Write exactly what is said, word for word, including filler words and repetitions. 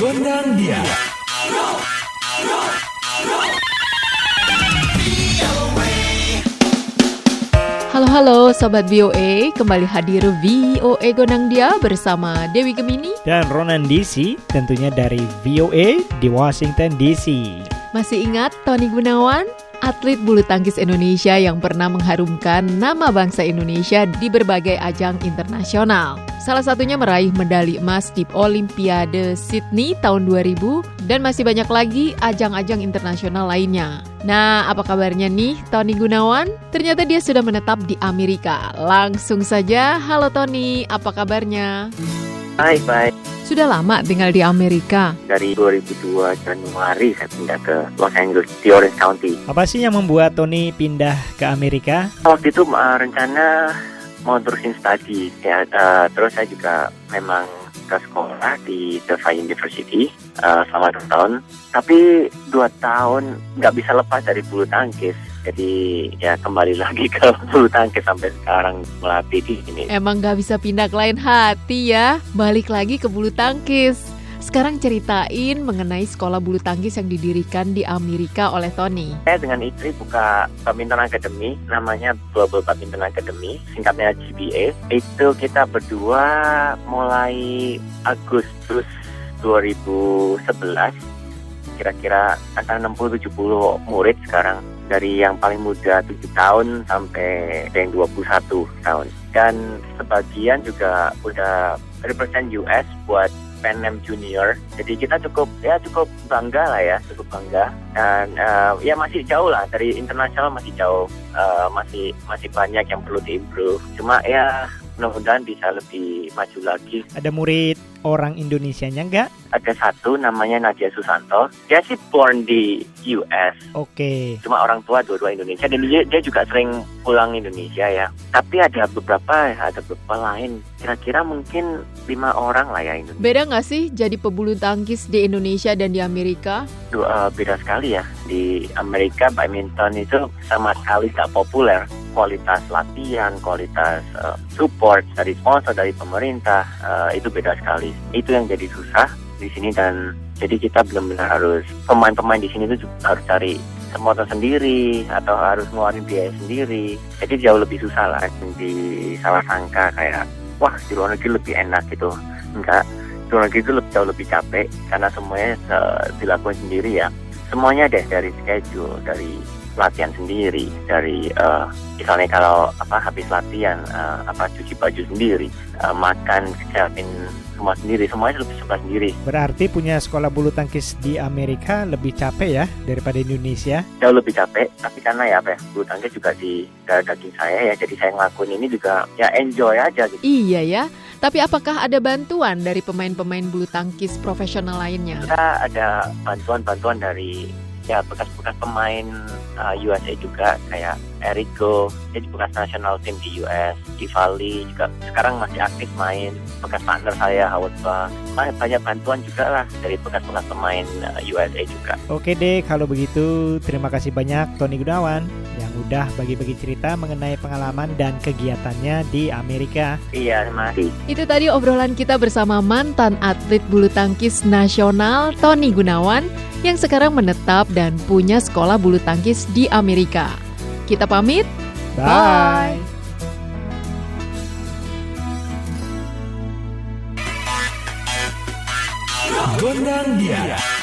Gondang dia. Halo-halo Sobat V O A, kembali hadir V O A Gondang Dia bersama Dewi Gemini dan Ronan D C, tentunya dari V O A di Washington D C. Masih ingat Tony Gunawan? Atlet bulu tangkis Indonesia yang pernah mengharumkan nama bangsa Indonesia di berbagai ajang internasional. Salah satunya meraih medali emas di Olimpiade Sydney tahun dua ribu dan masih banyak lagi ajang-ajang internasional lainnya. Nah, apa kabarnya nih Tony Gunawan? Ternyata dia sudah menetap di Amerika. Langsung saja, halo Tony, apa kabarnya? Hai, baik. Sudah lama tinggal di Amerika? Dari dua ribu dua Januari saya pindah ke Los Angeles, di Orange County. Apa sih yang membuat Tony pindah ke Amerika? Waktu itu uh, rencana mau terusin studi, ya. Uh, terus saya juga memang ke sekolah di Delphi University uh, selama dua tahun. Tapi dua tahun nggak bisa lepas dari bulu tangkis. Jadi ya kembali lagi ke bulu tangkis sampai sekarang melatih di sini. Emang gak bisa pindah ke lain hati ya, balik lagi ke bulu tangkis. Sekarang ceritain mengenai sekolah bulu tangkis yang didirikan di Amerika oleh Tony. Saya dengan istri buka Badminton Academy, namanya Global Badminton Academy, singkatnya G B A. Itu kita berdua mulai Agustus dua ribu sebelas. Kira-kira antara enam puluh tujuh puluh murid sekarang. Dari yang paling muda tujuh tahun sampai yang dua puluh satu tahun. Dan sebagian juga udah represent U S buat Pan Am Junior. Jadi kita cukup ya cukup bangga lah ya, cukup bangga. Dan uh, ya masih jauh lah dari internasional, masih jauh. Uh, masih masih banyak yang perlu diimprove. Cuma ya mudah-mudahan bisa lebih maju lagi. Ada murid orang Indonesianya nggak? Ada satu namanya Nadia Susanto. Dia sih born di U S. Oke. Cuma orang tua dua-dua Indonesia dan dia, dia juga sering pulang Indonesia ya. Tapi ada beberapa, ada beberapa lain. Kira-kira mungkin lima orang lah ya Indonesia. Beda nggak sih jadi pebulu tangkis di Indonesia dan di Amerika? Duh, uh, beda sekali ya. Di Amerika badminton itu sama sekali tak populer. Kualitas latihan, kualitas uh, support dari sponsor, dari pemerintah, uh, itu beda sekali. Itu yang jadi susah di sini dan jadi kita benar-benar harus, pemain-pemain di sini tuh harus cari sponsor sendiri atau harus ngeluarin biaya sendiri. Jadi jauh lebih susah lah. Di salah sangka kayak, wah di luar negeri lebih enak gitu. Enggak, di luar negeri itu lebih, jauh lebih capek karena semuanya uh, dilakukan sendiri ya. Semuanya deh, dari schedule, dari latihan sendiri, dari uh, misalnya kalau apa habis latihan uh, apa cuci baju sendiri, uh, makan, siapin semua sendiri, semuanya lebih suka sendiri. Berarti punya sekolah bulu tangkis di Amerika lebih capek ya daripada Indonesia? Jauh lebih capek, tapi karena ya apa ya, bulu tangkis juga di darah daging saya ya, jadi saya ngelakuin ini juga ya enjoy aja gitu. Iya ya, tapi apakah ada bantuan dari pemain-pemain bulu tangkis profesional lainnya? Kita ada bantuan-bantuan dari ya bekas-bekas pemain uh, U S A juga, kayak Eriko, dia bekas national team di U S, Ivali juga sekarang masih aktif main, bekas partner saya Howard Bah. Banyak bantuan juga lah dari bekas-bekas pemain uh, U S A juga. Oke deh, kalau begitu terima kasih banyak Tony Gunawan yang udah bagi-bagi cerita mengenai pengalaman dan kegiatannya di Amerika. Iya, terima kasih. Itu tadi obrolan kita bersama mantan atlet bulu tangkis nasional Tony Gunawan yang sekarang menetap dan punya sekolah bulu tangkis di Amerika. Kita pamit. Bye. Bye. Gondang dia.